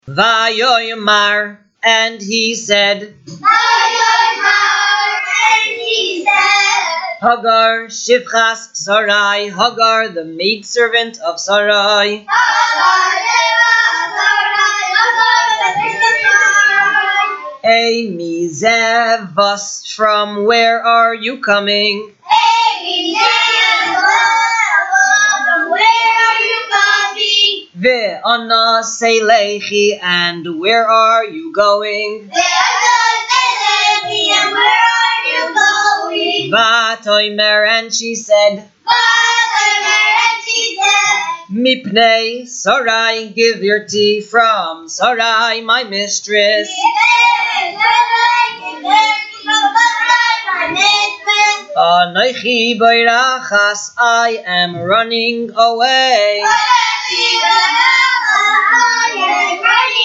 Vayoymar, and he said, Hagar Shivchas Sarai, Hagar the maidservant of Sarai. Mizevas, from where are you coming? Ve'ana Seilechi, and where are you going? Vatoimer, and she said, Mipnei Sarai, give your tea from Sarai, my mistress. Anochi boirachas, I am running away.